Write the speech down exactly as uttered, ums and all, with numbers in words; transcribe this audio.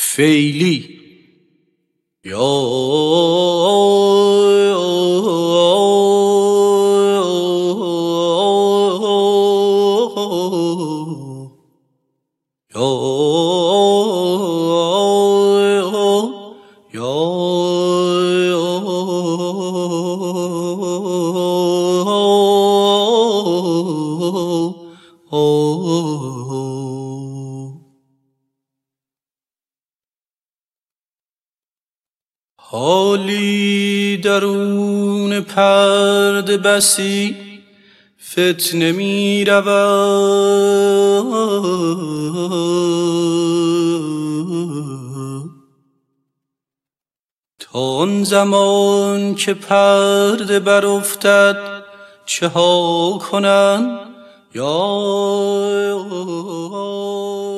فیلی یا حالی درون پرده بسی فتنه می رود تا آن زمان که پرده برافتد چه ها کنند یا